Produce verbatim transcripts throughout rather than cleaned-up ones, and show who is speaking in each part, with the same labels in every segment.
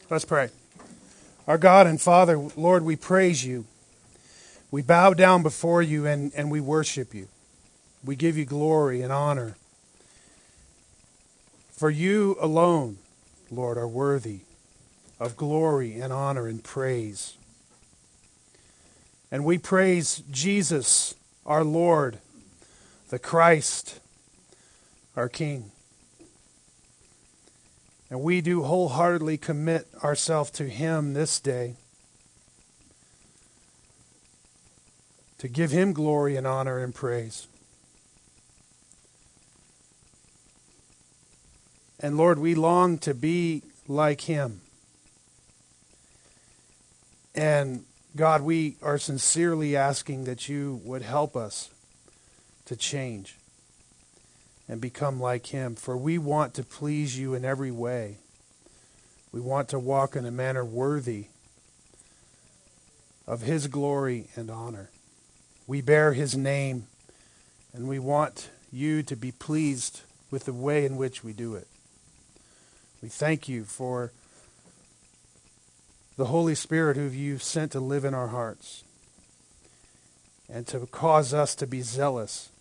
Speaker 1: Let's pray. Our God and Father, Lord, we praise you. We bow down before you and, and we worship you. We give you glory and honor. For you alone, Lord, are worthy of glory and honor and praise. And we praise Jesus, our Lord, the Christ, our King. And we do wholeheartedly commit ourselves to Him this day, to give Him glory and honor and praise. And Lord, we long to be like Him. And God, we are sincerely asking that you would help us to change and become like Him. For we want to please you in every way. We want to walk in a manner worthy of His glory and honor. We bear His name, and we want you to be pleased with the way in which we do it. We thank you for the Holy Spirit who you've sent to live in our hearts and to cause us to be zealous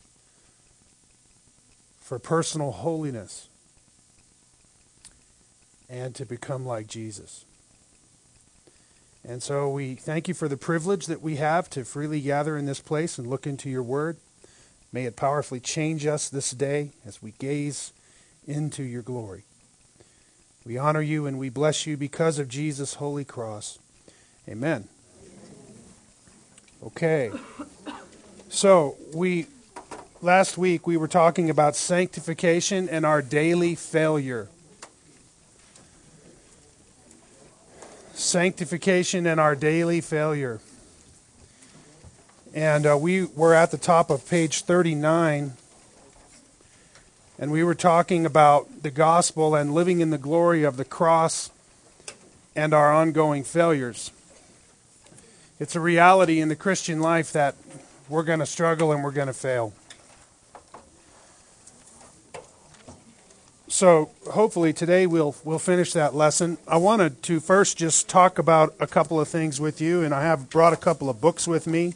Speaker 1: for personal holiness and to become like Jesus. And so we thank you for the privilege that we have to freely gather in this place and look into your word. May it powerfully change us this day as we gaze into your glory. We honor you and we bless you because of Jesus' holy cross. Amen. Okay. So we last week we were talking about sanctification and our daily failure. Sanctification and our daily failure. And uh, we were at the top of page thirty-nine. And we were talking about the gospel and living in the glory of the cross and our ongoing failures. It's a reality in the Christian life that we're going to struggle and we're going to fail. So hopefully today we'll we'll finish that lesson. I wanted to first just talk about a couple of things with you, and I have brought a couple of books with me.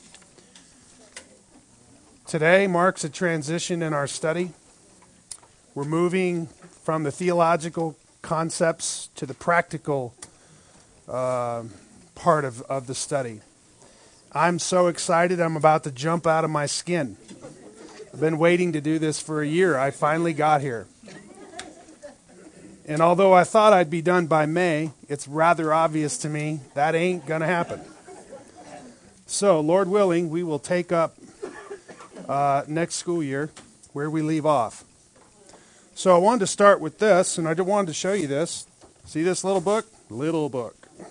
Speaker 1: Today marks a transition in our study. We're moving from the theological concepts to the practical uh, part of, of the study. I'm so excited I'm about to jump out of my skin. I've been waiting to do this for a year. I finally got here. And although I thought I'd be done by May, it's rather obvious to me that ain't going to happen. So, Lord willing, we will take up uh, next school year where we leave off. So I wanted to start with this, and I wanted to show you this. See this little book? Little book.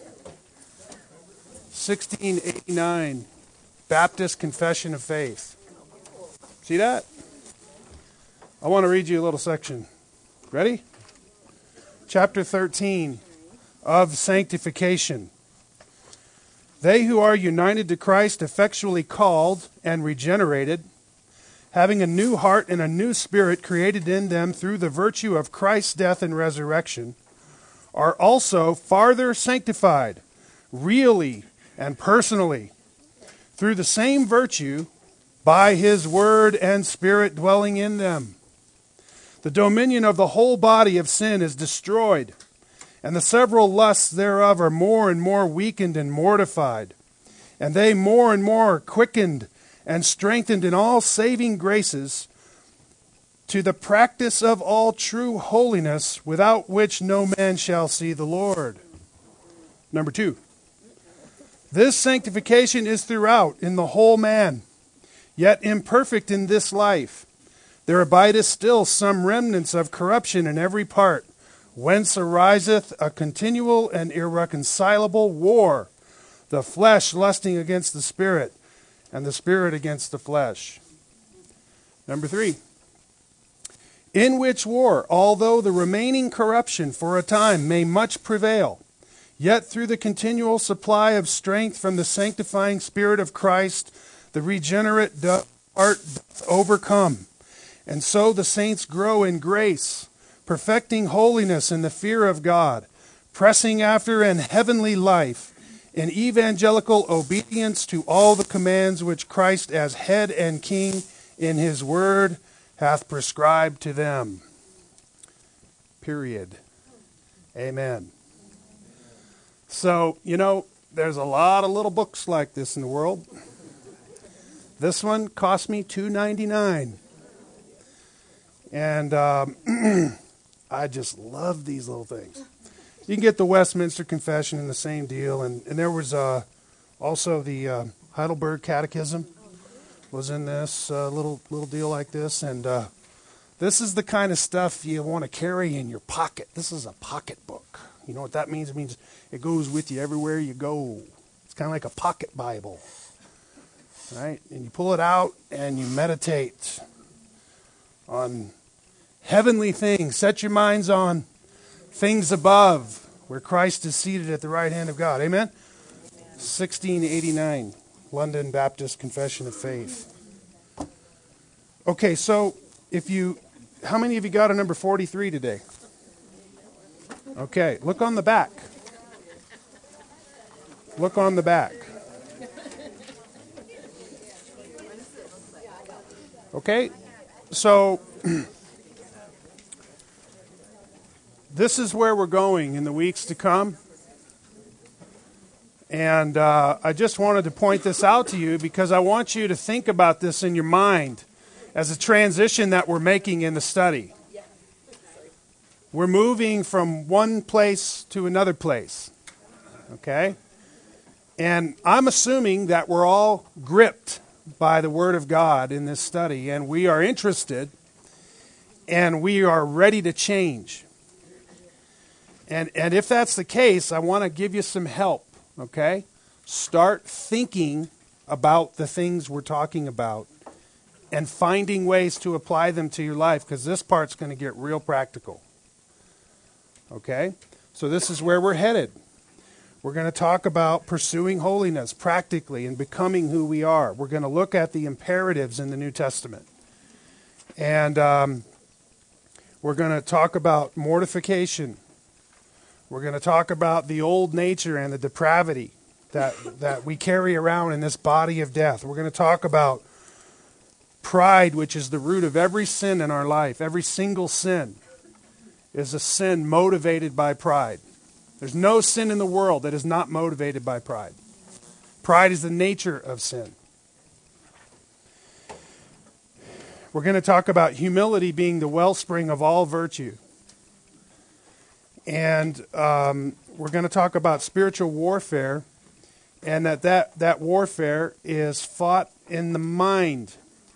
Speaker 1: sixteen eighty-nine, Baptist Confession of Faith. See that? I want to read you a little section. Ready? Chapter thirteen of Sanctification. They who are united to Christ, effectually called and regenerated, having a new heart and a new spirit created in them through the virtue of Christ's death and resurrection, are also farther sanctified, really and personally, through the same virtue, by His word and Spirit dwelling in them. The dominion of the whole body of sin is destroyed, and the several lusts thereof are more and more weakened and mortified, and they more and more quickened and strengthened in all saving graces, to the practice of all true holiness, without which no man shall see the Lord. Number two, this sanctification is throughout in the whole man, yet imperfect in this life. There abideth still some remnants of corruption in every part, whence ariseth a continual and irreconcilable war, the flesh lusting against the spirit, and the spirit against the flesh. Number three, in which war, although the remaining corruption for a time may much prevail, yet through the continual supply of strength from the sanctifying Spirit of Christ, the regenerate heart doth overcome. And so the saints grow in grace, perfecting holiness in the fear of God, pressing after an heavenly life, in evangelical obedience to all the commands which Christ as head and king in his word hath prescribed to them. Period. Amen. So, you know, there's a lot of little books like this in the world. This one cost me two ninety-nine. And um, I just love these little things. You can get the Westminster Confession in the same deal. And, and there was uh, also the uh, Heidelberg Catechism was in this uh, little little deal like this. And uh, this is the kind of stuff you want to carry in your pocket. This is a pocket book. You know what that means? It means it goes with you everywhere you go. It's kind of like a pocket Bible. Right? And you pull it out and you meditate on heavenly things. Set your minds on things above, where Christ is seated at the right hand of God. Amen? sixteen eighty-nine, London Baptist Confession of Faith. Okay, so if you, how many of you got a number forty-three today? Okay, look on the back. Look on the back. Okay, so this is where we're going in the weeks to come. And uh, I just wanted to point this out to you because I want you to think about this in your mind as a transition that we're making in the study. We're moving from one place to another place. Okay? And I'm assuming that we're all gripped by the Word of God in this study, and we are interested, and we are ready to change. And and if that's the case, I want to give you some help, okay? Start thinking about the things we're talking about and finding ways to apply them to your life, because this part's going to get real practical. Okay? So this is where we're headed. We're going to talk about pursuing holiness practically and becoming who we are. We're going to look at the imperatives in the New Testament. And um, we're going to talk about mortification. We're going to talk about the old nature and the depravity that, that we carry around in this body of death. We're going to talk about pride, which is the root of every sin in our life. Every single sin is a sin motivated by pride. There's no sin in the world that is not motivated by pride. Pride is the nature of sin. We're going to talk about humility being the wellspring of all virtue. And um, we're going to talk about spiritual warfare, and that, that that warfare is fought in the mind.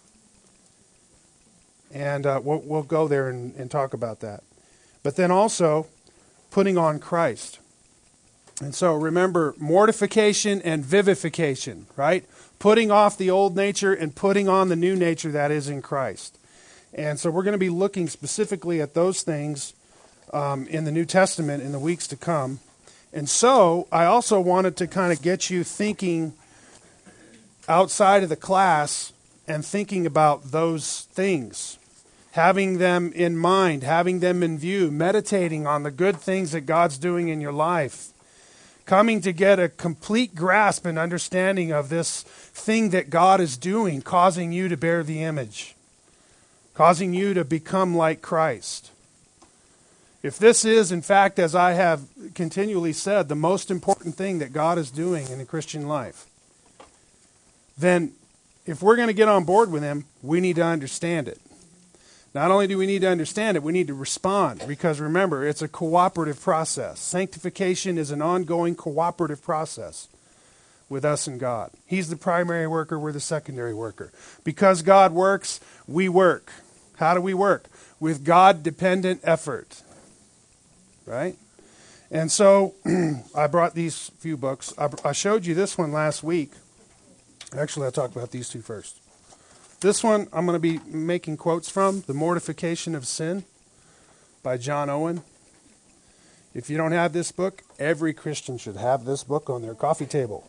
Speaker 1: And uh, we'll, we'll go there and, and talk about that. But then also, putting on Christ. And so remember, mortification and vivification, right? Putting off the old nature and putting on the new nature that is in Christ. And so we're going to be looking specifically at those things um, in the New Testament in the weeks to come. And so I also wanted to kind of get you thinking outside of the class and thinking about those things. Having them in mind, having them in view, meditating on the good things that God's doing in your life. Coming to get a complete grasp and understanding of this thing that God is doing, causing you to bear the image. Causing you to become like Christ. If this is, in fact, as I have continually said, the most important thing that God is doing in the Christian life, then if we're going to get on board with Him, we need to understand it. Not only do we need to understand it, we need to respond, because remember, it's a cooperative process. Sanctification is an ongoing cooperative process with us and God. He's the primary worker, we're the secondary worker. Because God works, we work. How do we work? With God-dependent effort. Right? And so, I brought these few books. I, I showed you this one last week. Actually, I'll talk about these two first. This one I'm going to be making quotes from, The Mortification of Sin by John Owen. If you don't have this book, every Christian should have this book on their coffee table.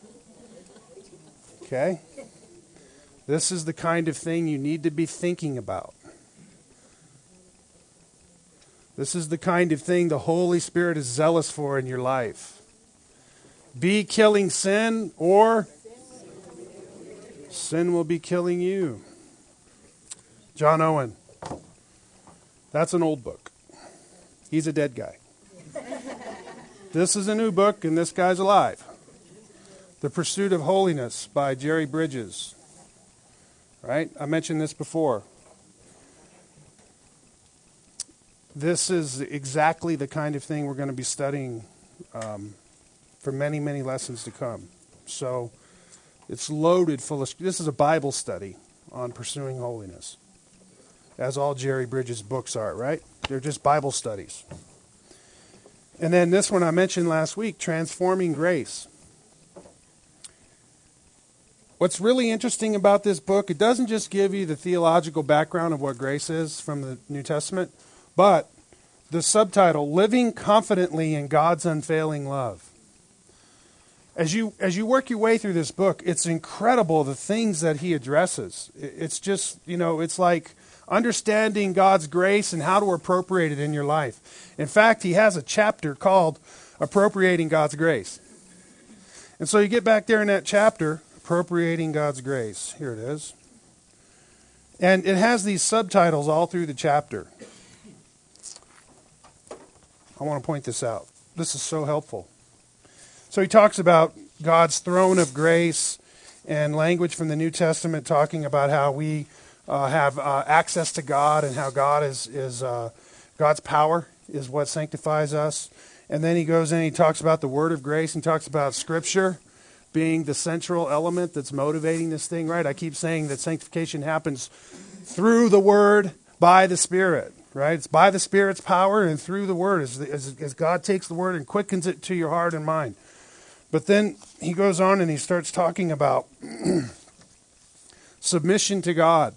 Speaker 1: Okay? This is the kind of thing you need to be thinking about. This is the kind of thing the Holy Spirit is zealous for in your life. Be killing sin, or sin will be killing you. John Owen. That's an old book. He's a dead guy. This is a new book, and this guy's alive. The Pursuit of Holiness by Jerry Bridges. Right? I mentioned this before. This is exactly the kind of thing we're going to be studying um, for many, many lessons to come. So it's loaded full of... This is a Bible study on pursuing holiness, as all Jerry Bridges' books are, right? They're just Bible studies. And then this one I mentioned last week, Transforming Grace. What's really interesting about this book, it doesn't just give you the theological background of what grace is from the New Testament, but the subtitle, Living Confidently in God's Unfailing Love. As you as you work your way through this book, it's incredible the things that he addresses. It's just, you know, it's like understanding God's grace and how to appropriate it in your life. In fact, he has a chapter called Appropriating God's Grace. And so you get back there in that chapter, Appropriating God's Grace. Here it is. And it has these subtitles all through the chapter. I want to point this out. This is so helpful. So he talks about God's throne of grace and language from the New Testament talking about how we uh, have uh, access to God and how God is, is uh, God's power is what sanctifies us. And then he goes in and he talks about the word of grace and talks about Scripture being the central element that's motivating this thing, right? I keep saying that sanctification happens through the Word, by the Spirit, right? It's by the Spirit's power and through the Word as, as, as God takes the Word and quickens it to your heart and mind. But then he goes on and he starts talking about submission to God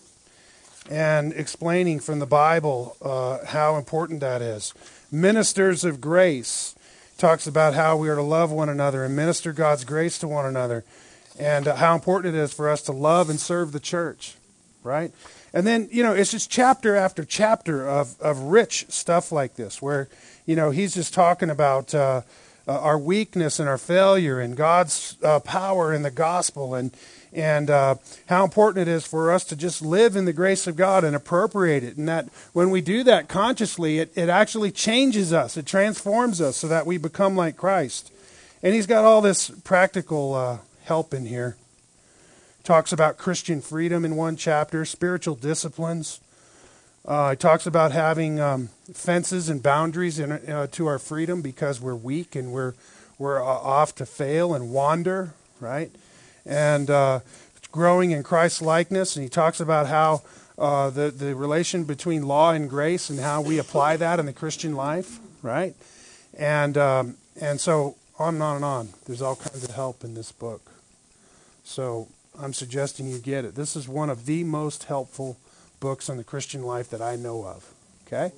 Speaker 1: and explaining from the Bible uh, how important that is. Ministers of grace. Talks about how we are to love one another and minister God's grace to one another, and uh, how important it is for us to love and serve the church, right? And then, you know, it's just chapter after chapter of, of rich stuff like this, where, you know, he's just talking about uh, uh, our weakness and our failure and God's uh, power in the gospel, and and uh, how important it is for us to just live in the grace of God and appropriate it. And that when we do that consciously, it, it actually changes us. It transforms us so that we become like Christ. And he's got all this practical uh, help in here. Talks about Christian freedom in one chapter, spiritual disciplines. Uh, he talks about having um, fences and boundaries in, uh, to our freedom because we're weak and we're, we're uh, off to fail and wander, right? And uh, growing in Christ's likeness, and he talks about how uh, the, the relation between law and grace and how we apply that in the Christian life, right? And um, and so on and on and on. There's all kinds of help in this book. So I'm suggesting you get it. This is one of the most helpful books on the Christian life that I know of. Okay?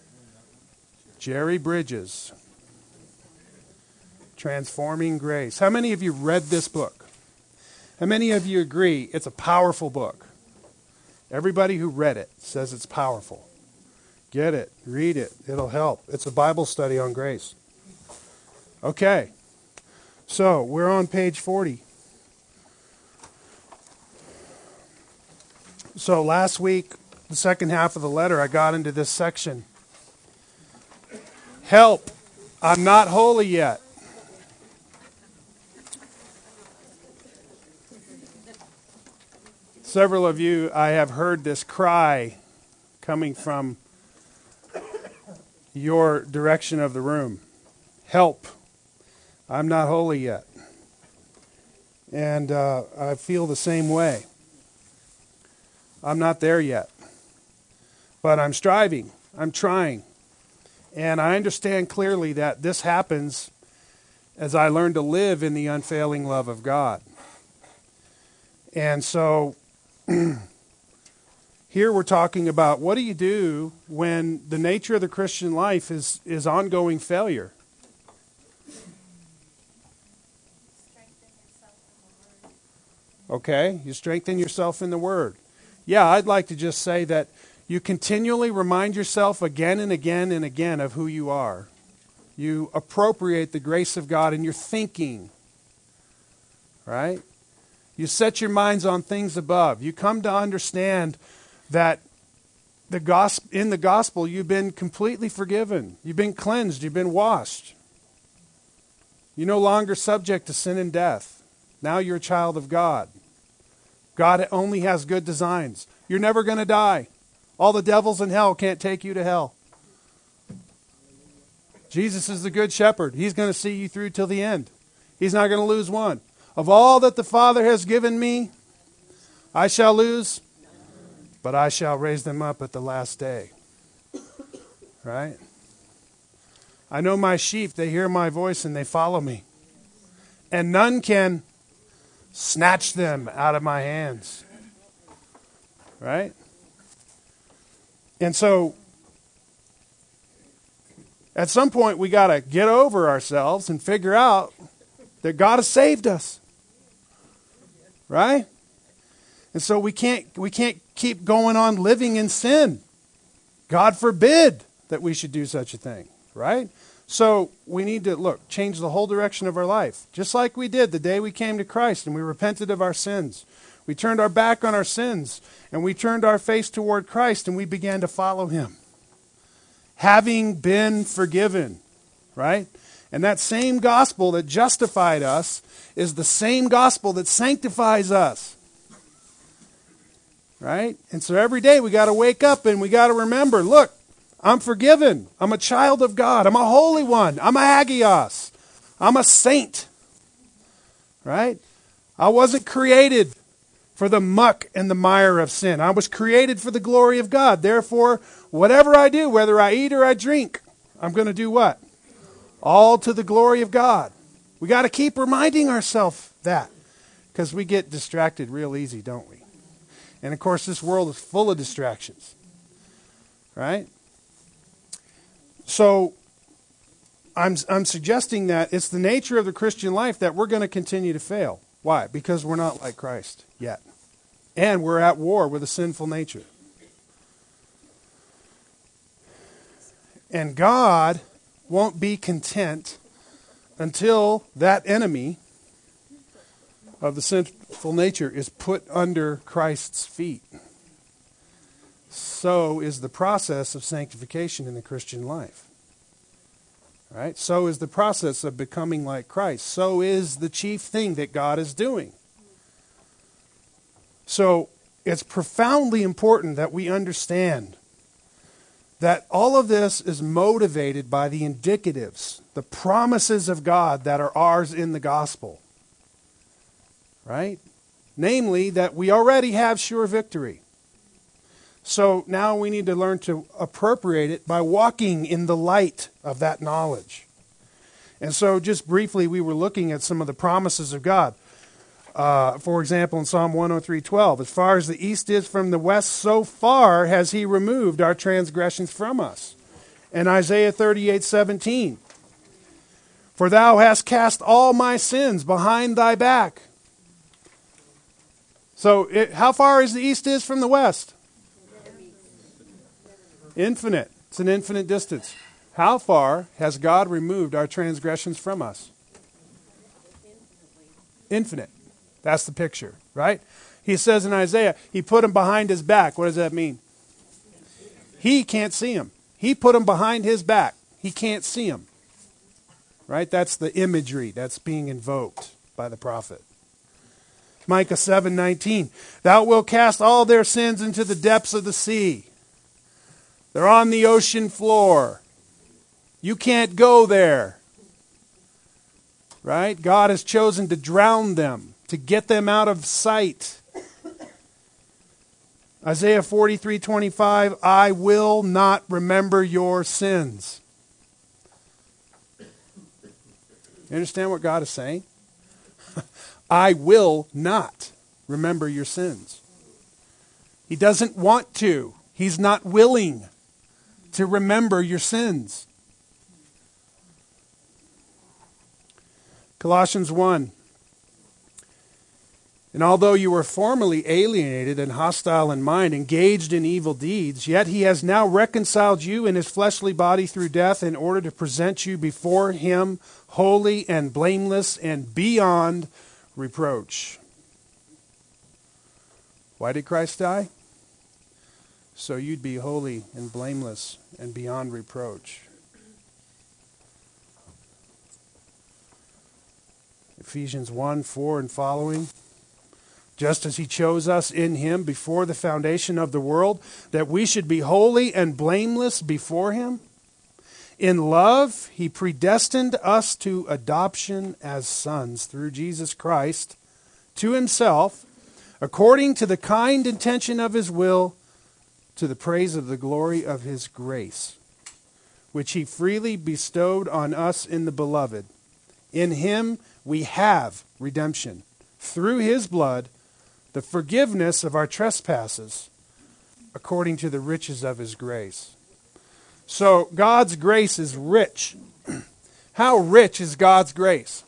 Speaker 1: Jerry Bridges, Transforming Grace. How many of you read this book? How many of you agree it's a powerful book? Everybody who read it says it's powerful. Get it. Read it. It'll help. It's a Bible study on grace. Okay. So, we're on page forty. So, last week, the second half of the letter, I got into this section. Help. I'm not holy yet. Several of you, I have heard this cry coming from your direction of the room. Help. I'm not holy yet. And uh, I feel the same way. I'm not there yet. But I'm striving. I'm trying. And I understand clearly that this happens as I learn to live in the unfailing love of God. And so here we're talking about what do you do when the nature of the Christian life is, is ongoing failure? Okay, you strengthen yourself in the Word. Yeah, I'd like to just say that, You continually remind yourself again and again and again of who you are. You appropriate the grace of God in your thinking. Right? You set your minds on things above. You come to understand that the gospel, in the gospel you've been completely forgiven. You've been cleansed. You've been washed. You're no longer subject to sin and death. Now you're a child of God. God only has good designs. You're never going to die. All the devils in hell can't take you to hell. Jesus is the good shepherd. He's going to see you through till the end. He's not going to lose one. Of all that the Father has given me, I shall lose, but I shall raise them up at the last day. Right? I know my sheep, they hear my voice and they follow me. And none can snatch them out of my hands. Right? And so, at some point we got to get over ourselves and figure out that God has saved us. Right? And so we can't we can't keep going on living in sin. God forbid that we should do such a thing. Right? So we need to, look, change the whole direction of our life. Just like we did the day we came to Christ and we repented of our sins. We turned our back on our sins and we turned our face toward Christ and we began to follow Him. Having been forgiven. Right? And that same gospel that justified us is the same gospel that sanctifies us. Right? And so every day we got to wake up and we got to remember, look, I'm forgiven. I'm a child of God. I'm a holy one. I'm a hagios. I'm a saint. Right? I wasn't created for the muck and the mire of sin. I was created for the glory of God. Therefore, whatever I do, whether I eat or I drink, I'm going to do what? All to the glory of God. We got to keep reminding ourselves that, because we get distracted real easy, don't we? And of course, this world is full of distractions. Right? So, I'm I'm suggesting that it's the nature of the Christian life that we're going to continue to fail. Why? Because we're not like Christ yet. And we're at war with a sinful nature. And God won't be content until that enemy of the sinful nature is put under Christ's feet. So is the process of sanctification in the Christian life. Right? So is the process of becoming like Christ. So is the chief thing that God is doing. So it's profoundly important that we understand that all of this is motivated by the indicatives, the promises of God that are ours in the gospel. Right? Namely, that we already have sure victory. So now we need to learn to appropriate it by walking in the light of that knowledge. And so just briefly, we were looking at some of the promises of God. Uh, for example, in Psalm one oh three twelve, as far as the east is from the west, so far has He removed our transgressions from us. And Isaiah thirty-eight seventeen, for Thou hast cast all my sins behind Thy back. So it, how far is the east is from the west? Infinite. It's an infinite distance. How far has God removed our transgressions from us? Infinite. That's the picture, right? He says in Isaiah, He put them behind His back. What does that mean? He can't see them. He put them behind His back. He can't see them. Right? That's the imagery that's being invoked by the prophet. Micah seven nineteen, Thou wilt cast all their sins into the depths of the sea. They're on the ocean floor. You can't go there. Right? God has chosen to drown them, to get them out of sight. Isaiah forty-three twenty-five, I will not remember your sins. You understand what God is saying? I will not remember your sins. He doesn't want to. He's not willing to remember your sins. Colossians one. And although you were formerly alienated and hostile in mind, engaged in evil deeds, yet he has now reconciled you in his fleshly body through death in order to present you before him holy and blameless and beyond reproach. Why did Christ die? So you'd be holy and blameless and beyond reproach. Ephesians one, four and following. Just as he chose us in him before the foundation of the world, that we should be holy and blameless before him. In love, he predestined us to adoption as sons through Jesus Christ to himself, according to the kind intention of his will, to the praise of the glory of his grace, which he freely bestowed on us in the beloved. In him we have redemption, through his blood, the forgiveness of our trespasses, according to the riches of his grace. So God's grace is rich. How rich is God's grace?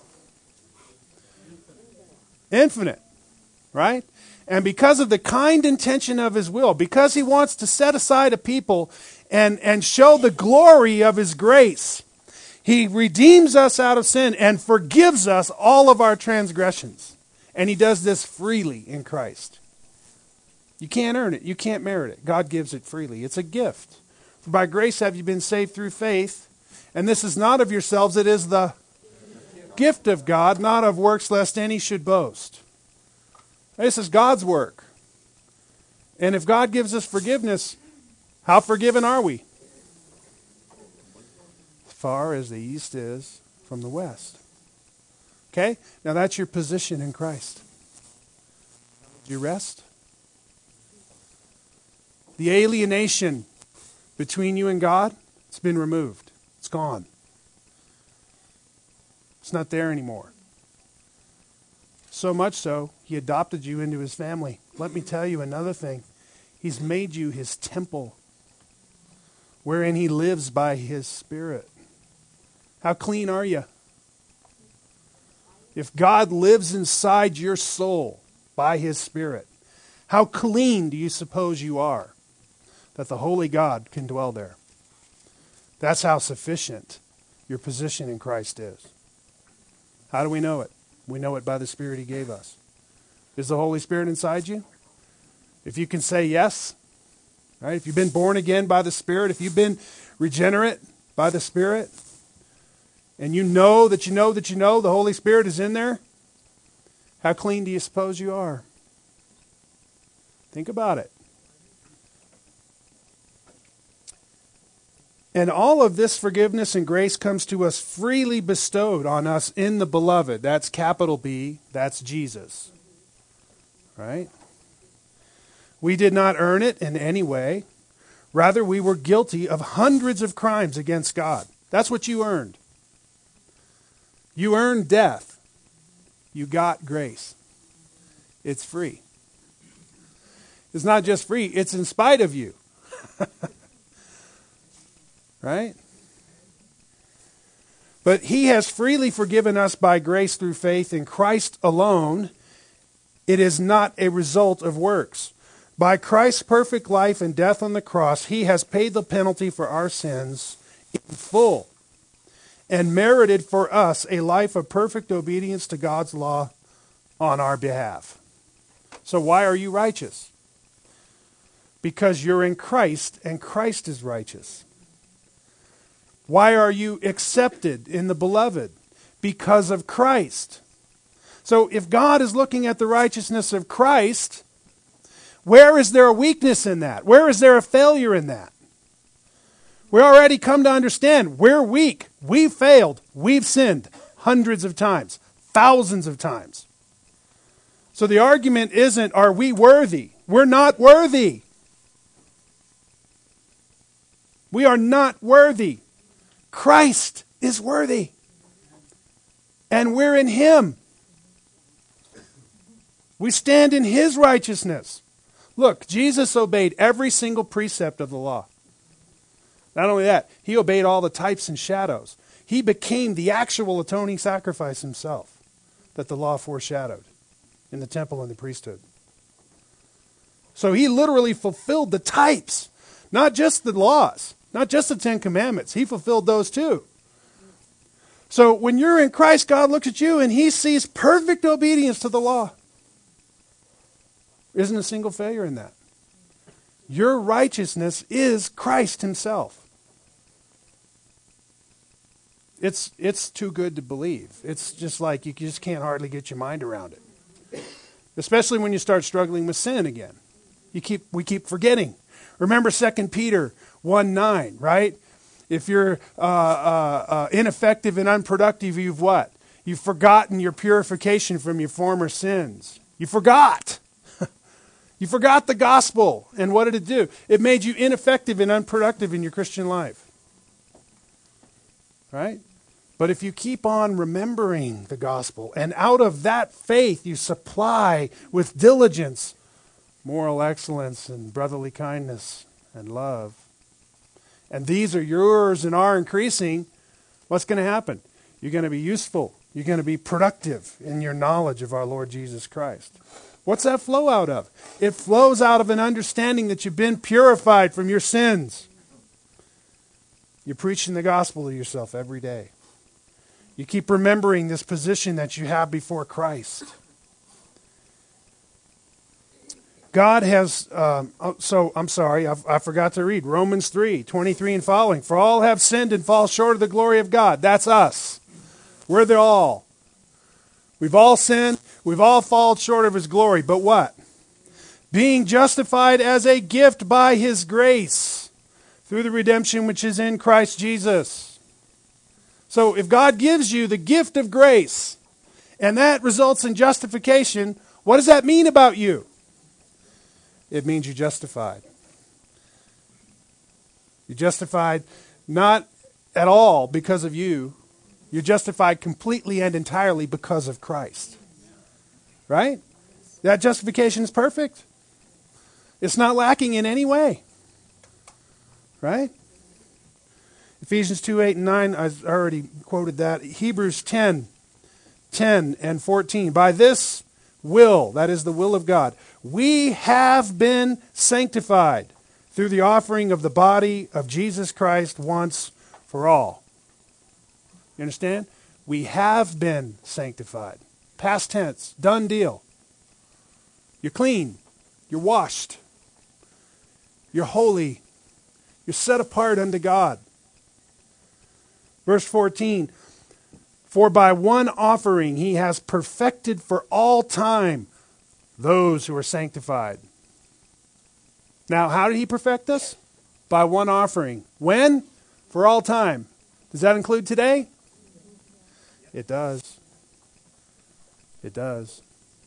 Speaker 1: Infinite, right? And because of the kind intention of his will, because he wants to set aside a people and, and show the glory of his grace, he redeems us out of sin and forgives us all of our transgressions. And he does this freely in Christ. You can't earn it. You can't merit it. God gives it freely. It's a gift. For by grace have you been saved through faith. And this is not of yourselves. It is the gift of God, not of works, lest any should boast. This is God's work. And if God gives us forgiveness, how forgiven are we? As far as the east is from the west. Okay? Now that's your position in Christ. Do you rest? The alienation between you and God, it's been removed. It's gone. It's not there anymore. So much so, he adopted you into his family. Let me tell you another thing. He's made you his temple, wherein he lives by his Spirit. How clean are you? If God lives inside your soul by his Spirit, how clean do you suppose you are that the holy God can dwell there? That's how sufficient your position in Christ is. How do we know it? We know it by the Spirit he gave us. Is the Holy Spirit inside you? If you can say yes, right? If you've been born again by the Spirit, if you've been regenerate by the Spirit, and you know that you know that you know the Holy Spirit is in there, how clean do you suppose you are? Think about it. And all of this forgiveness and grace comes to us freely bestowed on us in the beloved. That's capital B, that's Jesus. Right? We did not earn it in any way. Rather, we were guilty of hundreds of crimes against God. That's what you earned. You earned death. You got grace. It's free. It's not just free, it's in spite of you. Right? But he has freely forgiven us by grace through faith in Christ alone. It is not a result of works. By Christ's perfect life and death on the cross, he has paid the penalty for our sins in full and merited for us a life of perfect obedience to God's law on our behalf. So why are you righteous? Because you're in Christ and Christ is righteous. Why are you accepted in the beloved? Because of Christ. So if God is looking at the righteousness of Christ, where is there a weakness in that? Where is there a failure in that? We already come to understand we're weak. We've failed. We've sinned hundreds of times, thousands of times. So the argument isn't, are we worthy? We're not worthy. We are not worthy. Christ is worthy. And we're in him. We stand in his righteousness. Look, Jesus obeyed every single precept of the law. Not only that, he obeyed all the types and shadows. He became the actual atoning sacrifice himself that the law foreshadowed. in the temple and the priesthood. So he literally fulfilled the types, not just the laws, not just the Ten Commandments. He fulfilled those too. So when you're in Christ, God looks at you and he sees perfect obedience to the law. Isn't a single failure in that. Your righteousness is Christ himself. It's it's too good to believe. It's just like you just can't hardly get your mind around it. Especially when you start struggling with sin again. You keep we keep forgetting. Remember Second Peter one nine, right? If you're uh, uh, uh, ineffective and unproductive, you've what? You've forgotten your purification from your former sins. You forgot. You forgot the gospel. And what did it do? It made you ineffective and unproductive in your Christian life. Right? But if you keep on remembering the gospel, and out of that faith you supply with diligence moral excellence and brotherly kindness and love, and these are yours and are increasing, what's going to happen? You're going to be useful. You're going to be productive in your knowledge of our Lord Jesus Christ. What's that flow out of? It flows out of an understanding that you've been purified from your sins. You're preaching the gospel to yourself every day. You keep remembering this position that you have before Christ. God has, um, oh, so I'm sorry, I, I forgot to read Romans three, twenty-three and following. For all have sinned and fall short of the glory of God. That's us. We're the all. We've all sinned. We've all fallen short of his glory. But what? Being justified as a gift by his grace through the redemption which is in Christ Jesus. So if God gives you the gift of grace and that results in justification, what does that mean about you? It means you're justified. You're justified not at all because of you. You're justified completely and entirely because of Christ. Right? That justification is perfect. It's not lacking in any way. Right? Ephesians two, eight, and nine, I already quoted that. Hebrews ten, ten and fourteen. By this will, that is the will of God, we have been sanctified through the offering of the body of Jesus Christ once for all. You understand? We have been sanctified. Past tense, done deal. You're clean. You're washed. You're holy. You're set apart unto God. Verse fourteen, for by one offering he has perfected for all time those who are sanctified. Now, how did he perfect us? By one offering. When? For all time. Does that include today? It does. It does.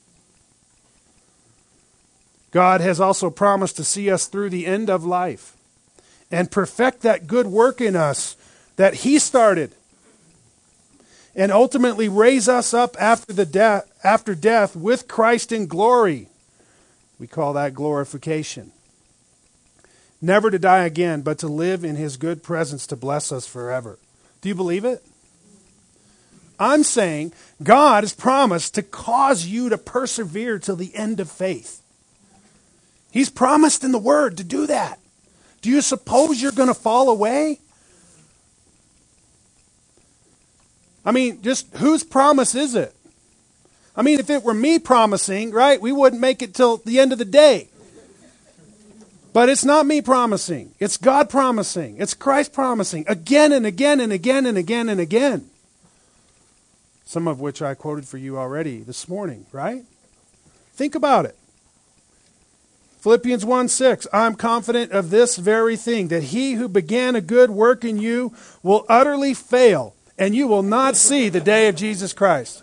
Speaker 1: God has also promised to see us through the end of life and perfect that good work in us that he started, and ultimately raise us up after the death, after death with Christ in glory. We call that glorification. Never to die again, but to live in his good presence to bless us forever. Do you believe it? I'm saying God has promised to cause you to persevere till the end of faith. He's promised in the Word to do that. Do you suppose you're going to fall away? I mean, just whose promise is it? I mean, if it were me promising, right, we wouldn't make it till the end of the day. But it's not me promising. It's God promising. It's Christ promising again and again and again and again and again. Some of which I quoted for you already this morning, right? Think about it. Philippians one six, I'm confident of this very thing, that he who began a good work in you will utterly fail, and you will not see the day of Jesus Christ.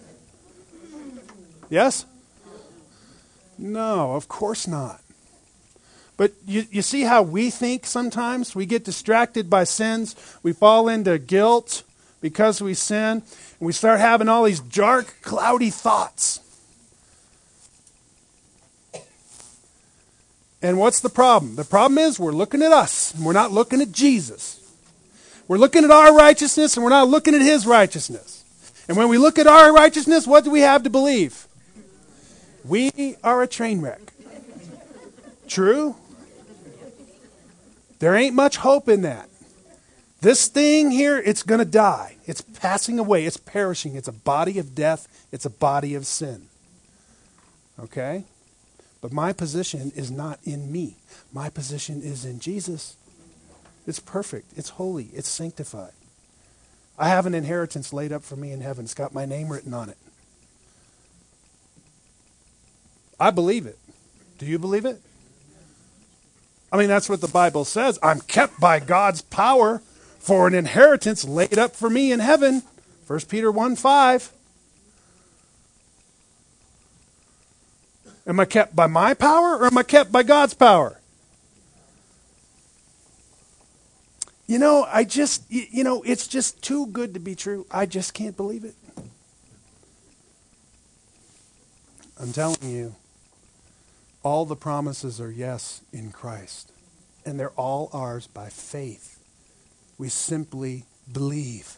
Speaker 1: Yes? No, of course not. But you, you see how we think sometimes? We get distracted by sins. We fall into guilt because we sin. And we start having all these dark, cloudy thoughts. And what's the problem? The problem is we're looking at us, and we're not looking at Jesus. We're looking at our righteousness, and we're not looking at his righteousness. And when we look at our righteousness, what do we have to believe? We are a train wreck. True? There ain't much hope in that. This thing here, it's going to die. It's passing away. It's perishing. It's a body of death. It's a body of sin. Okay? But my position is not in me. My position is in Jesus. It's perfect. It's holy. It's sanctified. I have an inheritance laid up for me in heaven. It's got my name written on it. I believe it. Do you believe it? I mean, that's what the Bible says. I'm kept by God's power for an inheritance laid up for me in heaven. First Peter one five. Am I kept by my power or am I kept by God's power? You know, I just, you know, it's just too good to be true. I just can't believe it. I'm telling you, all the promises are yes in Christ. And they're all ours by faith. We simply believe.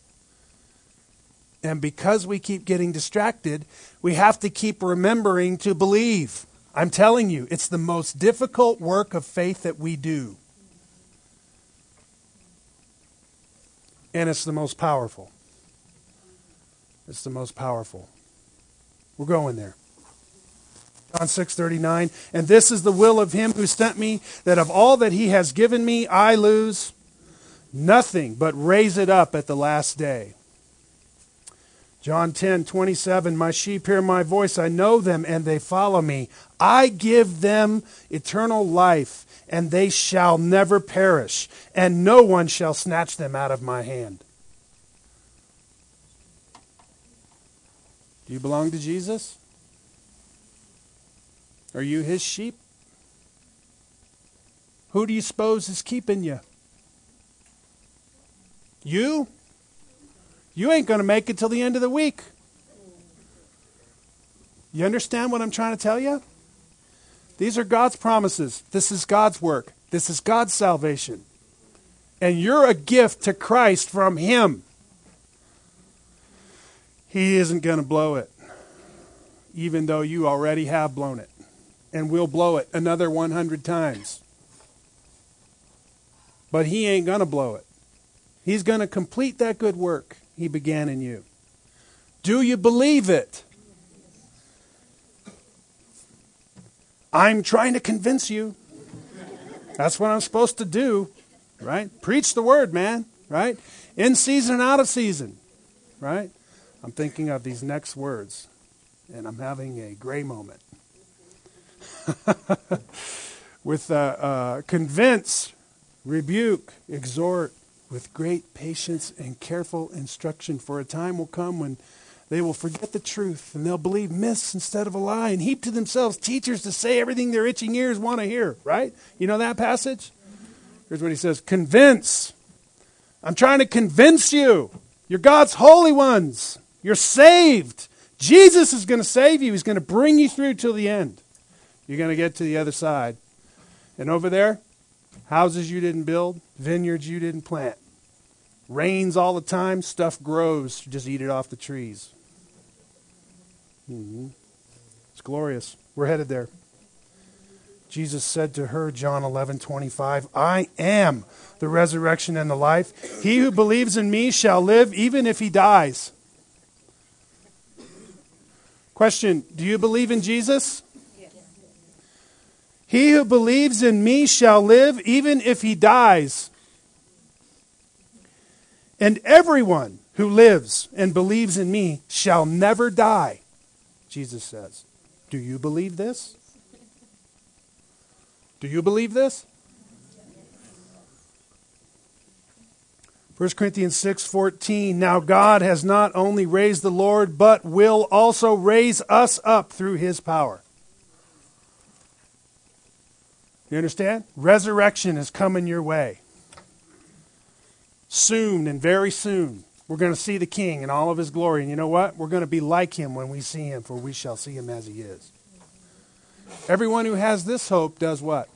Speaker 1: And because we keep getting distracted, we have to keep remembering to believe. I'm telling you, it's the most difficult work of faith that we do. And it's the most powerful. It's the most powerful. We're going there. John six thirty-nine, and this is the will of him who sent me, that of all that he has given me, I lose nothing, but raise it up at the last day. John ten twenty-seven, my sheep hear my voice, I know them, and they follow me. I give them eternal life, and they shall never perish, and no one shall snatch them out of my hand. Do you belong to Jesus? Are you his sheep? Who do you suppose is keeping you? You? You ain't going to make it till the end of the week. You understand what I'm trying to tell you? These are God's promises. This is God's work. This is God's salvation. And you're a gift to Christ from him. He isn't going to blow it, even though you already have blown it. And we'll blow it another one hundred times. But he ain't going to blow it. He's going to complete that good work he began in you. Do you believe it? I'm trying to convince you. That's what I'm supposed to do, right? Preach the word, man, right? In season and out of season, right? I'm thinking of these next words, and I'm having a gray moment. With uh, uh, convince, rebuke, exhort, with great patience and careful instruction. For a time will come when they will forget the truth, and they'll believe myths instead of a lie, and heap to themselves teachers to say everything their itching ears want to hear. Right? You know that passage? Here's what he says. Convince. I'm trying to convince you. You're God's holy ones. You're saved. Jesus is going to save you. He's going to bring you through till the end. You're going to get to the other side. And over there, houses you didn't build, vineyards you didn't plant. Rains all the time, stuff grows. Just eat it off the trees. Mm-hmm. It's glorious. We're headed there. Jesus said to her, John eleven twenty-five, I am the resurrection and the life. He who believes in me shall live even if he dies. Question, do you believe in Jesus? He who believes in me shall live even if he dies. And everyone who lives and believes in me shall never die, Jesus says. Do you believe this? Do you believe this? First Corinthians six fourteen, now God has not only raised the Lord, but will also raise us up through his power. You understand? Resurrection is coming your way. Soon and very soon, we're going to see the King in all of his glory. And you know what? We're going to be like him when we see him, for we shall see him as he is. Everyone who has this hope does what?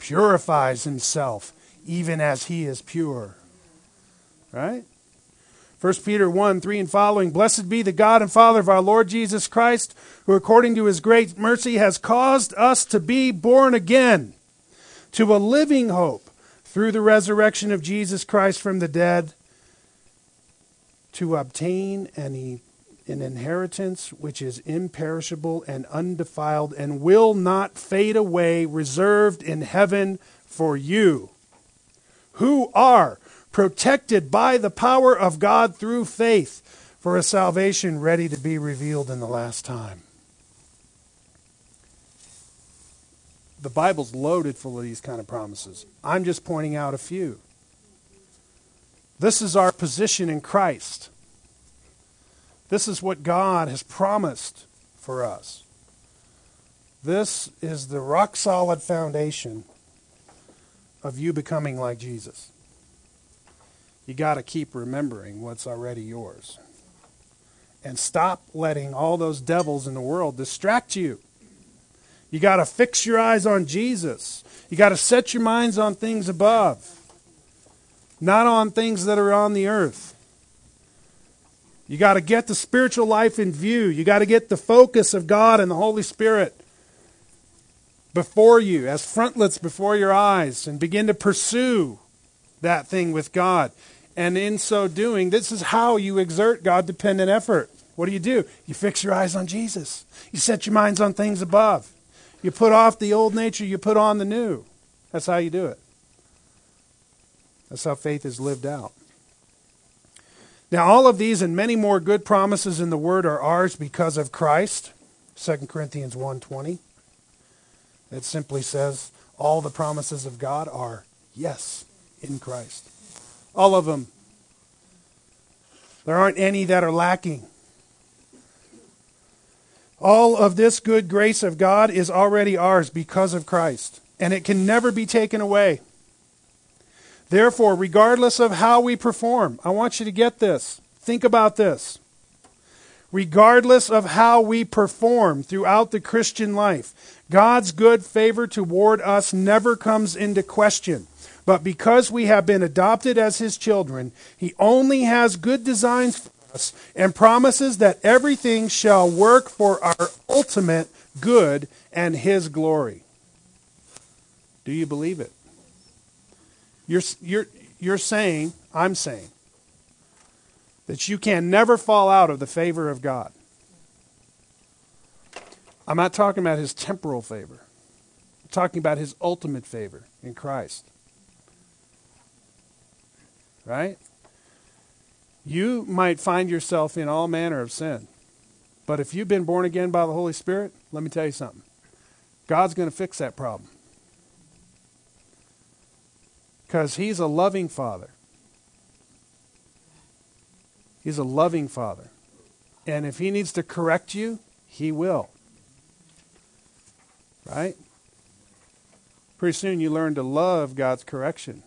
Speaker 1: Purifies himself, even as he is pure. Right? First Peter one, three and following, "Blessed be the God and Father of our Lord Jesus Christ, who according to his great mercy has caused us to be born again to a living hope through the resurrection of Jesus Christ from the dead, to obtain an, an inheritance which is imperishable and undefiled and will not fade away, reserved in heaven for you, who are protected by the power of God through faith for a salvation ready to be revealed in the last time." The Bible's loaded full of these kind of promises. I'm just pointing out a few. This is our position in Christ. This is what God has promised for us. This is the rock-solid foundation of you becoming like Jesus. You got to keep remembering what's already yours. And stop letting all those devils in the world distract you. You got to fix your eyes on Jesus. You got to set your minds on things above, not on things that are on the earth. You got to get the spiritual life in view. You got to get the focus of God and the Holy Spirit before you, as frontlets before your eyes, and begin to pursue that thing with God. And in so doing, this is how you exert God-dependent effort. What do you do? You fix your eyes on Jesus. You set your minds on things above. You put off the old nature, you put on the new. That's how you do it. That's how faith is lived out. Now, all of these and many more good promises in the Word are ours because of Christ. Second Corinthians one twenty. It simply says, all the promises of God are yes in Christ. All of them. There aren't any that are lacking. All of this good grace of God is already ours because of Christ, and it can never be taken away. Therefore, regardless of how we perform, I want you to get this. Think about this. Regardless of how we perform throughout the Christian life, God's good favor toward us never comes into question. But because we have been adopted as His children, He only has good designs for us and promises that everything shall work for our ultimate good and His glory. Do you believe it? You're, you're, you're saying, I'm saying, that you can never fall out of the favor of God. I'm not talking about His temporal favor. I'm talking about His ultimate favor in Christ. Right? You might find yourself in all manner of sin. But if you've been born again by the Holy Spirit, let me tell you something. God's going to fix that problem. Because He's a loving Father. He's a loving Father. And if He needs to correct you, He will. Right? Pretty soon you learn to love God's correction.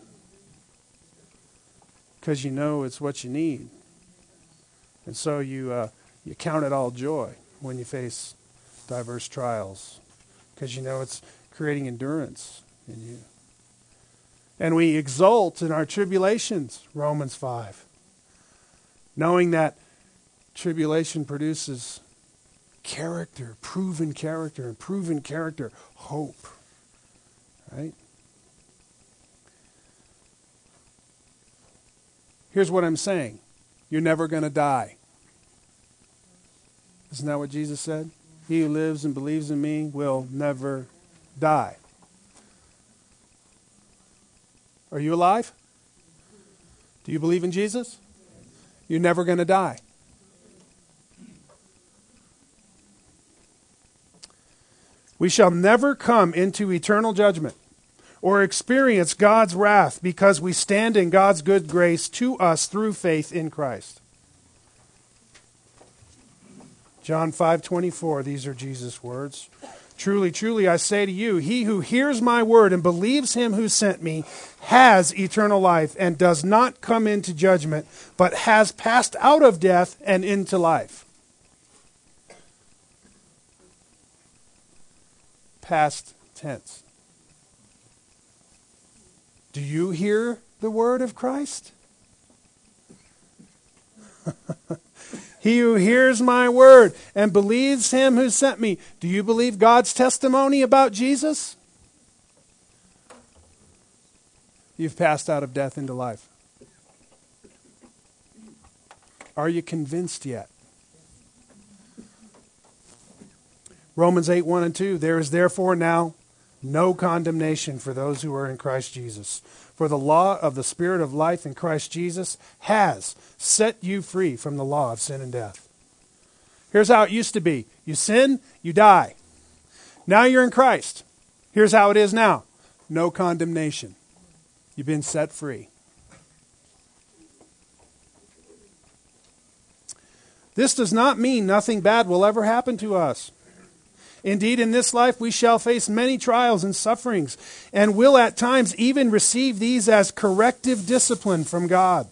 Speaker 1: Because you know it's what you need. And so you uh, you count it all joy when you face diverse trials. Because you know it's creating endurance in you. And we exult in our tribulations, Romans five. Knowing that tribulation produces character, proven character, and proven character, hope. Right? Here's what I'm saying. You're never going to die. Isn't that what Jesus said? He who lives and believes in me will never die. Are you alive? Do you believe in Jesus? You're never going to die. We shall never come into eternal judgment or experience God's wrath because we stand in God's good grace to us through faith in Christ. John five twenty-four, these are Jesus' words. Truly, truly, I say to you, he who hears my word and believes Him who sent me has eternal life and does not come into judgment, but has passed out of death and into life. Past tense. Do you hear the word of Christ? He who hears my word and believes him who sent me. Do you believe God's testimony about Jesus? You've passed out of death into life. Are you convinced yet? Romans eight, one and two. There is therefore now no condemnation for those who are in Christ Jesus. For the law of the Spirit of life in Christ Jesus has set you free from the law of sin and death. Here's how it used to be. You sin, you die. Now you're in Christ. Here's how it is now. No condemnation. You've been set free. This does not mean nothing bad will ever happen to us. Indeed, in this life we shall face many trials and sufferings, and will at times even receive these as corrective discipline from God.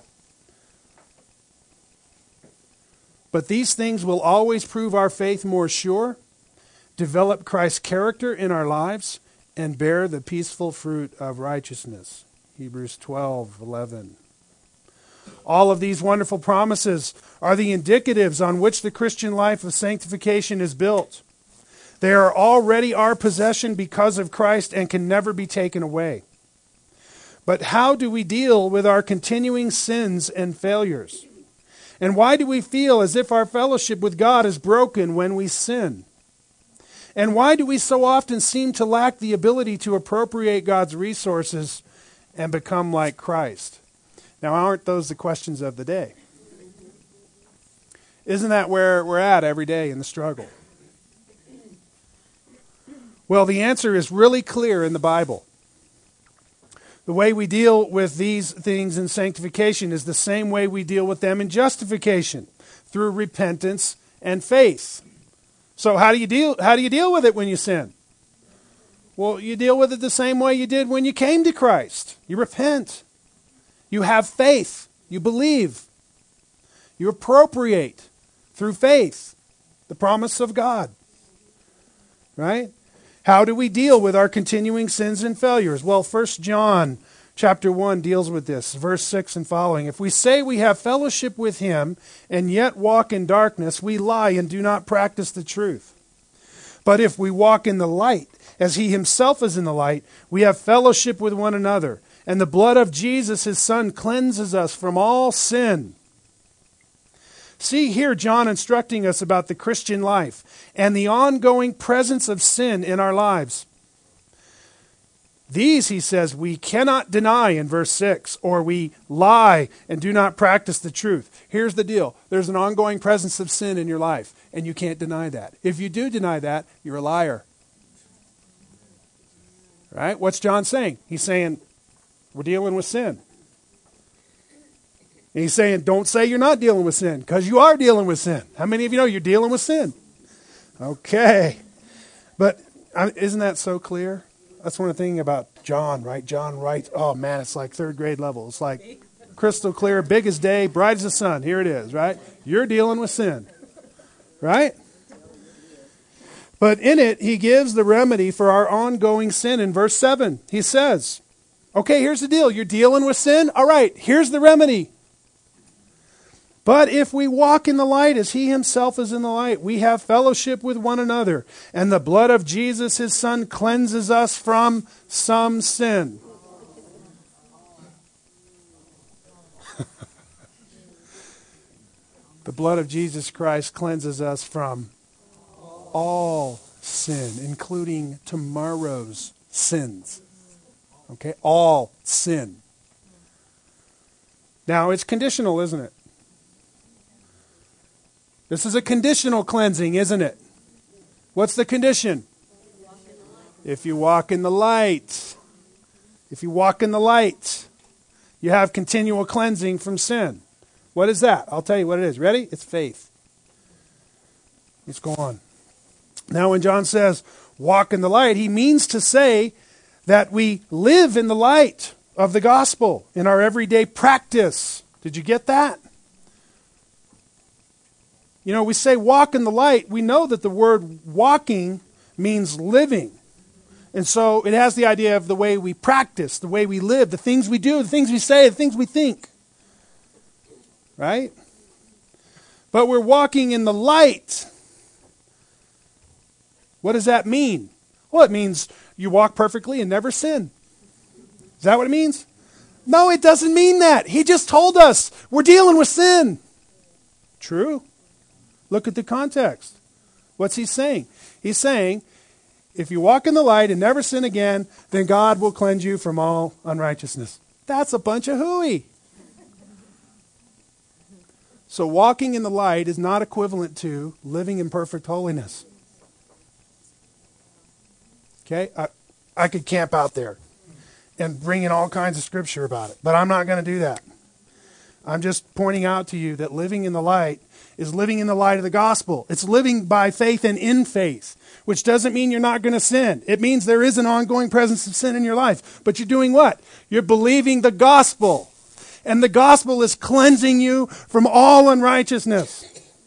Speaker 1: But these things will always prove our faith more sure, develop Christ's character in our lives, and bear the peaceful fruit of righteousness. Hebrews twelve, eleven. All of these wonderful promises are the indicatives on which the Christian life of sanctification is built. They are already our possession because of Christ and can never be taken away. But how do we deal with our continuing sins and failures? And why do we feel as if our fellowship with God is broken when we sin? And why do we so often seem to lack the ability to appropriate God's resources and become like Christ? Now, aren't those the questions of the day? Isn't that where we're at every day in the struggle? Well, the answer is really clear in the Bible. The way we deal with these things in sanctification is the same way we deal with them in justification, through repentance and faith. So how do you deal, how do you deal with it when you sin? Well, you deal with it the same way you did when you came to Christ. You repent. You have faith. You believe. You appropriate through faith the promise of God. Right? How do we deal with our continuing sins and failures? Well, First John chapter one deals with this, verse six and following. If we say we have fellowship with him and yet walk in darkness, we lie and do not practice the truth. But if we walk in the light, as he himself is in the light, we have fellowship with one another. And the blood of Jesus, his Son, cleanses us from all sin. See here John instructing us about the Christian life and the ongoing presence of sin in our lives. These, he says, we cannot deny in verse six, or we lie and do not practice the truth. Here's the deal. There's an ongoing presence of sin in your life, and you can't deny that. If you do deny that, you're a liar. Right? What's John saying? He's saying, we're dealing with sin. And he's saying, don't say you're not dealing with sin, because you are dealing with sin. How many of you know you're dealing with sin? Okay. But isn't that so clear? That's one thing about John, right? John writes, oh man, it's like third grade level. It's like crystal clear, big as day, bright as the sun. Here it is, right? You're dealing with sin, right? But in it, he gives the remedy for our ongoing sin in verse seven. He says, okay, here's the deal. You're dealing with sin? All right, here's the remedy. But if we walk in the light as he himself is in the light, we have fellowship with one another. And the blood of Jesus, his Son, cleanses us from some sin. The blood of Jesus Christ cleanses us from all sin, including tomorrow's sins. Okay, all sin. Now, it's conditional, isn't it? This is a conditional cleansing, isn't it? What's the condition? If you walk in the light. If you walk in the light, you have continual cleansing from sin. What is that? I'll tell you what it is. Ready? It's faith. Let's go on. Now when John says, walk in the light, he means to say that we live in the light of the gospel in our everyday practice. Did you get that? You know, we say walk in the light. We know that the word walking means living. And so it has the idea of the way we practice, the way we live, the things we do, the things we say, the things we think. Right? But we're walking in the light. What does that mean? Well, it means you walk perfectly and never sin. Is that what it means? No, it doesn't mean that. He just told us we're dealing with sin. True. Look at the context. What's he saying? He's saying, if you walk in the light and never sin again, then God will cleanse you from all unrighteousness. That's a bunch of hooey. So walking in the light is not equivalent to living in perfect holiness. Okay? I, I could camp out there and bring in all kinds of scripture about it, but I'm not going to do that. I'm just pointing out to you that living in the light is living in the light of the gospel. It's living by faith and in faith, which doesn't mean you're not going to sin. It means there is an ongoing presence of sin in your life. But you're doing what? You're believing the gospel. And the gospel is cleansing you from all unrighteousness.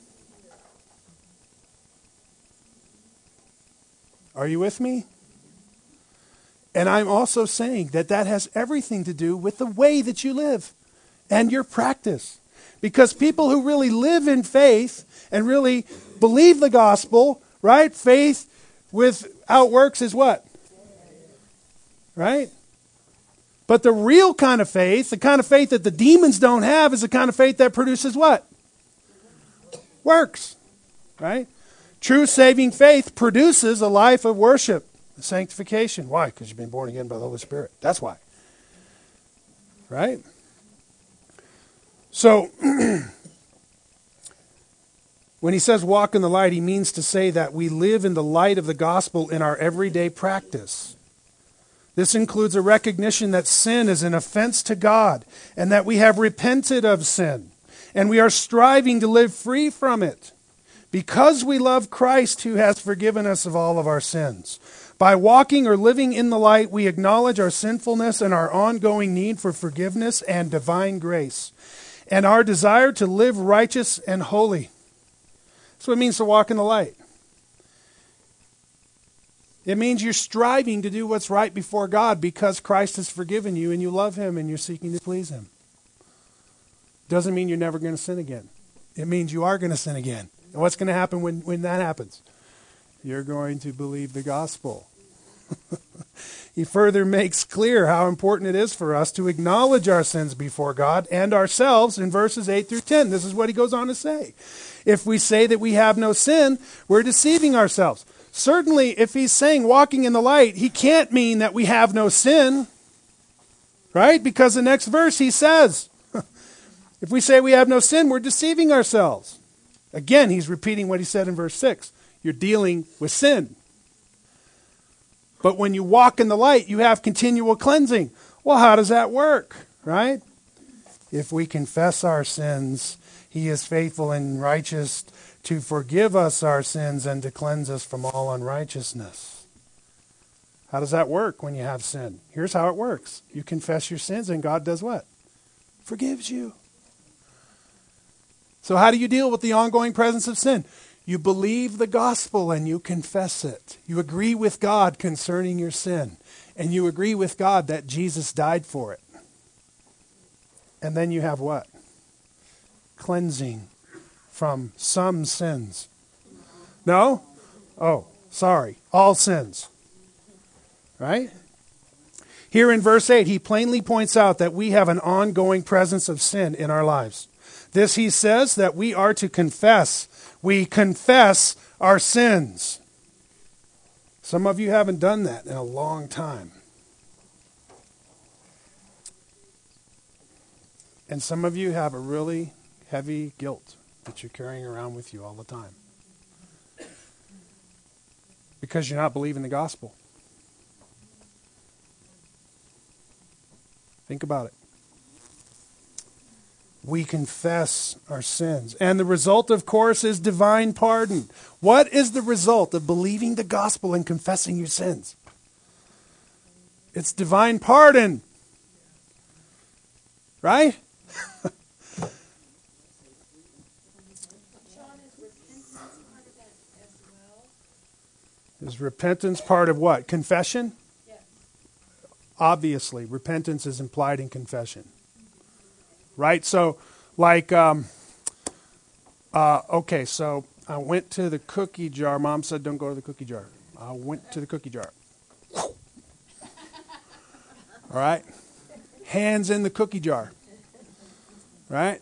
Speaker 1: Are you with me? And I'm also saying that that has everything to do with the way that you live and your practice. Because people who really live in faith and really believe the gospel, right? Faith without works is what? Right? But the real kind of faith, the kind of faith that the demons don't have, is the kind of faith that produces what? Works. Right? True saving faith produces a life of worship, sanctification. Why? Because you've been born again by the Holy Spirit. That's why. Right? So, when he says walk in the light, he means to say that we live in the light of the gospel in our everyday practice. This includes a recognition that sin is an offense to God and that we have repented of sin and we are striving to live free from it because we love Christ who has forgiven us of all of our sins. By walking or living in the light, we acknowledge our sinfulness and our ongoing need for forgiveness and divine grace and our desire to live righteous and holy. That's what it means to walk in the light. It means you're striving to do what's right before God because Christ has forgiven you and you love Him and you're seeking to please Him. Doesn't mean you're never going to sin again. It means you are going to sin again. And what's going to happen when, when that happens? You're going to believe the gospel. He further makes clear how important it is for us to acknowledge our sins before God and ourselves in verses eight through ten. This is what he goes on to say. If we say that we have no sin, we're deceiving ourselves. Certainly, if he's saying walking in the light, he can't mean that we have no sin. Right? Because the next verse he says, if we say we have no sin, we're deceiving ourselves. Again, he's repeating what he said in verse six. You're dealing with sin. But when you walk in the light, you have continual cleansing. Well, how does that work? Right? If we confess our sins, he is faithful and righteous to forgive us our sins and to cleanse us from all unrighteousness. How does that work when you have sin? Here's how it works. You confess your sins and God does what? Forgives you. So how do you deal with the ongoing presence of sin? You believe the gospel and you confess it. You agree with God concerning your sin. And you agree with God that Jesus died for it. And then you have what? Cleansing from some sins. No? Oh, sorry. All sins. Right? Here in verse eight, he plainly points out that we have an ongoing presence of sin in our lives. This, he says, that we are to confess. We confess our sins. Some of you haven't done that in a long time. And some of you have a really heavy guilt that you're carrying around with you all the time. Because you're not believing the gospel. Think about it. We confess our sins. And the result, of course, is divine pardon. What is the result of believing the gospel and confessing your sins? It's divine pardon. Right? Is repentance part of what? Confession? Yes. Obviously, repentance is implied in confession. Right? So, like, um, Uh, okay, so I went to the cookie jar. Mom said, don't go to the cookie jar. I went to the cookie jar. All right? Hands in the cookie jar. Right?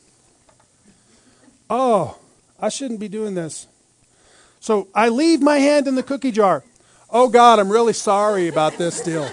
Speaker 1: Oh, I shouldn't be doing this. So I leave my hand in the cookie jar. Oh, God, I'm really sorry about this deal.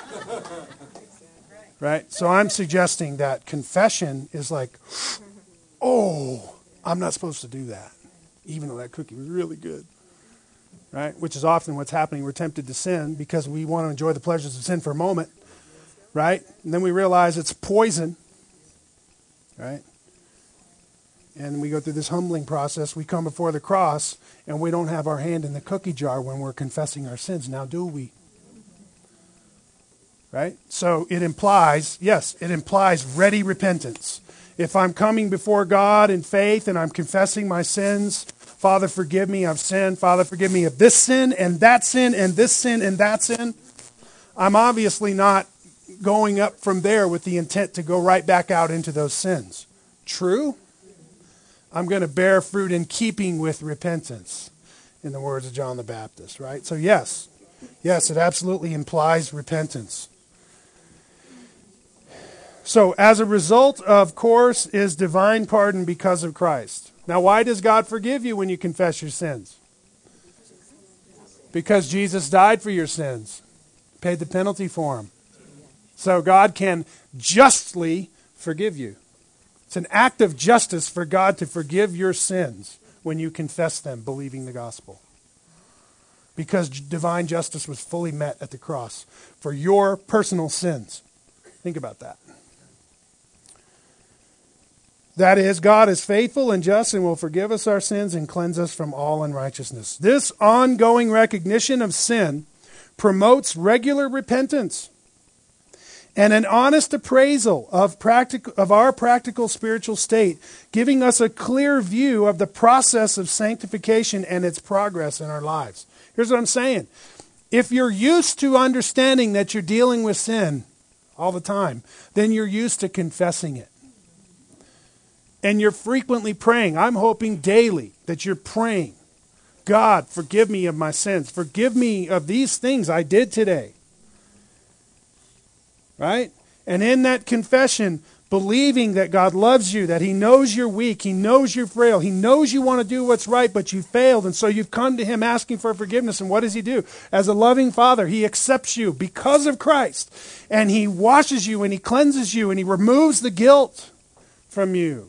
Speaker 1: Right? So I'm suggesting that confession is like, oh, I'm not supposed to do that, even though that cookie was really good. Right? Which is often what's happening. We're tempted to sin because we want to enjoy the pleasures of sin for a moment. Right? And then we realize it's poison. Right? And we go through this humbling process. We come before the cross, and we don't have our hand in the cookie jar when we're confessing our sins. Now, do we? Right? So it implies, yes, it implies ready repentance. If I'm coming before God in faith and I'm confessing my sins, Father, forgive me, I've sinned. Father, forgive me of this sin and that sin and this sin and that sin. I'm obviously not going up from there with the intent to go right back out into those sins. True? I'm going to bear fruit in keeping with repentance, in the words of John the Baptist, right? So yes, yes, it absolutely implies repentance. So as a result, of course, is divine pardon because of Christ. Now, why does God forgive you when you confess your sins? Because Jesus died for your sins, paid the penalty for them. So God can justly forgive you. It's an act of justice for God to forgive your sins when you confess them, believing the gospel. Because divine justice was fully met at the cross for your personal sins. Think about that. That is, God is faithful and just and will forgive us our sins and cleanse us from all unrighteousness. This ongoing recognition of sin promotes regular repentance and an honest appraisal of, practic- of our practical spiritual state, giving us a clear view of the process of sanctification and its progress in our lives. Here's what I'm saying. If you're used to understanding that you're dealing with sin all the time, then you're used to confessing it. And you're frequently praying. I'm hoping daily that you're praying, God, forgive me of my sins. Forgive me of these things I did today. Right? And in that confession, believing that God loves you, that He knows you're weak, He knows you're frail, He knows you want to do what's right, but you failed. And so you've come to Him asking for forgiveness. And what does He do? As a loving Father, He accepts you because of Christ. And He washes you and He cleanses you and He removes the guilt from you.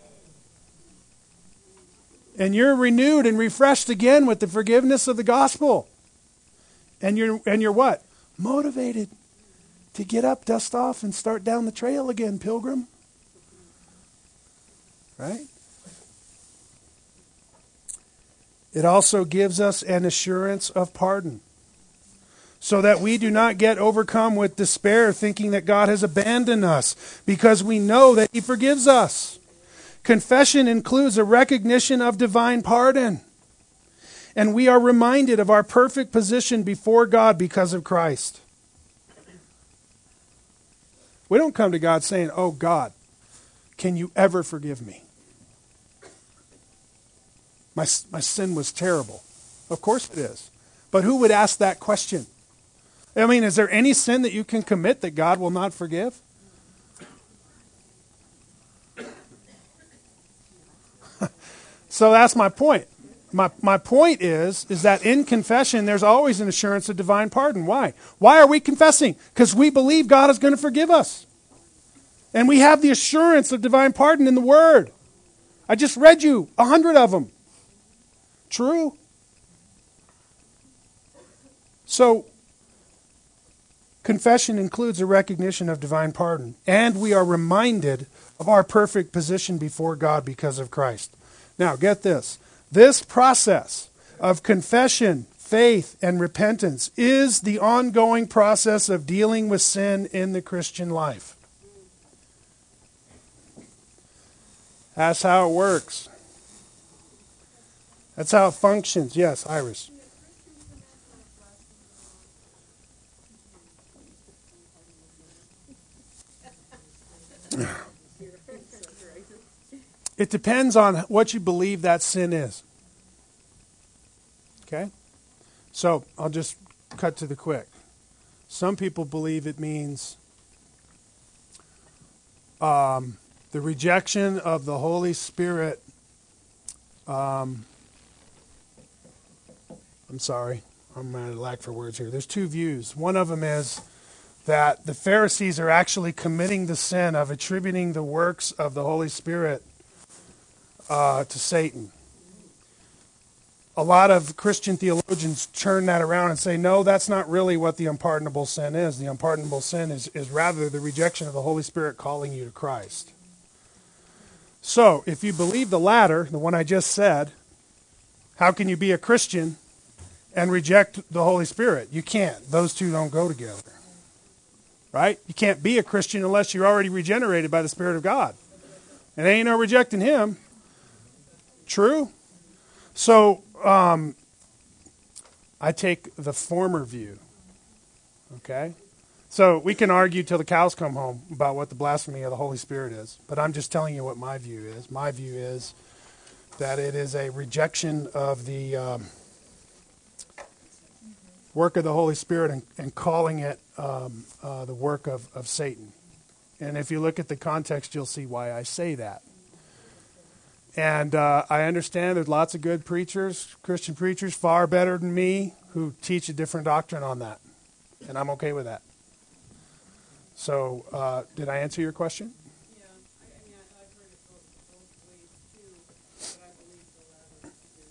Speaker 1: And you're renewed and refreshed again with the forgiveness of the gospel. And you're and you're what? Motivated to get up, dust off, and start down the trail again, pilgrim. Right? It also gives us an assurance of pardon, so that we do not get overcome with despair, thinking that God has abandoned us, because we know that He forgives us. Confession includes a recognition of divine pardon. And we are reminded of our perfect position before God because of Christ. We don't come to God saying, oh God, can you ever forgive me? My, my sin was terrible. Of course it is. But who would ask that question? I mean, is there any sin that you can commit that God will not forgive? So that's my point. My my point is, is that in confession, there's always an assurance of divine pardon. Why? Why are we confessing? Because we believe God is going to forgive us. And we have the assurance of divine pardon in the Word. I just read you a hundred of them. True? So, confession includes a recognition of divine pardon. And we are reminded of our perfect position before God because of Christ. Now, get this. This process of confession, faith, and repentance is the ongoing process of dealing with sin in the Christian life. That's how it works. That's how it functions. Yes, Iris. It depends on what you believe that sin is. Okay? So, I'll just cut to the quick. Some people believe it means um, the rejection of the Holy Spirit. Um, I'm sorry. I'm at a lack for words here. There's two views. One of them is that the Pharisees are actually committing the sin of attributing the works of the Holy Spirit uh, to Satan. A lot of Christian theologians turn that around and say, no, that's not really what the unpardonable sin is. The unpardonable sin is, is rather the rejection of the Holy Spirit calling you to Christ. So, if you believe the latter, the one I just said, how can you be a Christian and reject the Holy Spirit? You can't. Those two don't go together. Right? You can't be a Christian unless you're already regenerated by the Spirit of God. And ain't no rejecting Him. True? So, um, I take the former view. Okay? So, we can argue till the cows come home about what the blasphemy of the Holy Spirit is. But I'm just telling you what my view is. My view is that it is a rejection of the um, work of the Holy Spirit and, and calling it um, uh, the work of, of Satan. And if you look at the context, you'll see why I say that. And uh, I understand there's lots of good preachers, Christian preachers, far better than me, who teach a different doctrine on that. And I'm okay with that. So, uh, did I answer your question?
Speaker 2: Yeah, I, I mean, I, I've heard it both, both ways too, but I believe the latter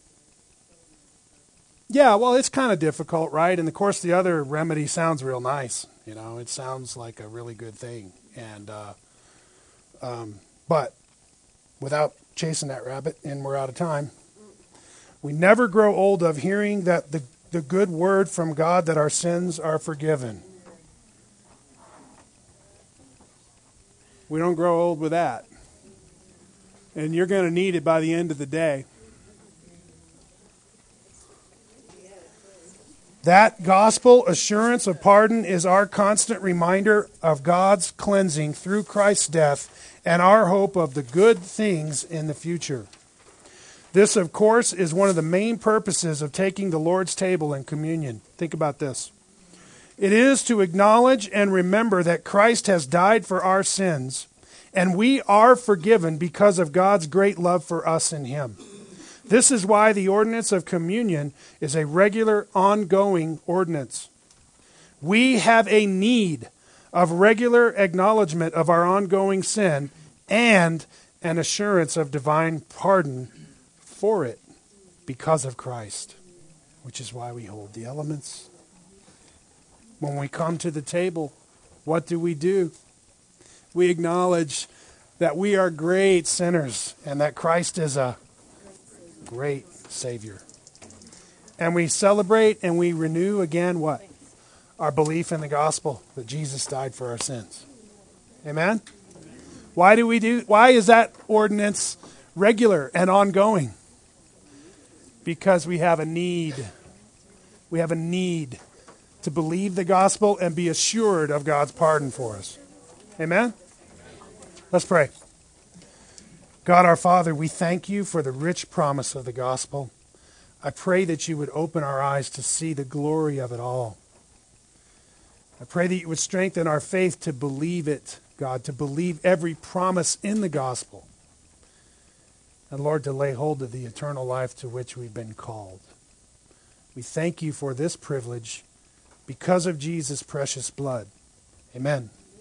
Speaker 2: is
Speaker 1: Yeah, well, it's kind of difficult, right? And of course, the other remedy sounds real nice. You know, it sounds like a really good thing. And, uh, um, but without chasing that rabbit, and we're out of time, we never grow old of hearing that the, the good word from God that our sins are forgiven. We don't grow old with that. And you're going to need it by the end of the day. That gospel assurance of pardon is our constant reminder of God's cleansing through Christ's death and our hope of the good things in the future. This, of course, is one of the main purposes of taking the Lord's table and communion. Think about this. It is to acknowledge and remember that Christ has died for our sins, and we are forgiven because of God's great love for us in Him. This is why the ordinance of communion is a regular, ongoing ordinance. We have a need of regular acknowledgement of our ongoing sin and an assurance of divine pardon for it because of Christ, which is why we hold the elements. When we come to the table, what do we do? We acknowledge that we are great sinners and that Christ is a great Savior. And we celebrate and we renew again what? Our belief in the gospel that Jesus died for our sins. Amen? Why do we do, why is that ordinance regular and ongoing? Because we have a need. We have a need to believe the gospel and be assured of God's pardon for us. Amen? Let's pray. God our Father, we thank you for the rich promise of the gospel. I pray that you would open our eyes to see the glory of it all. I pray that you would strengthen our faith to believe it, God, to believe every promise in the gospel. And Lord, to lay hold of the eternal life to which we've been called. We thank you for this privilege because of Jesus' precious blood. Amen.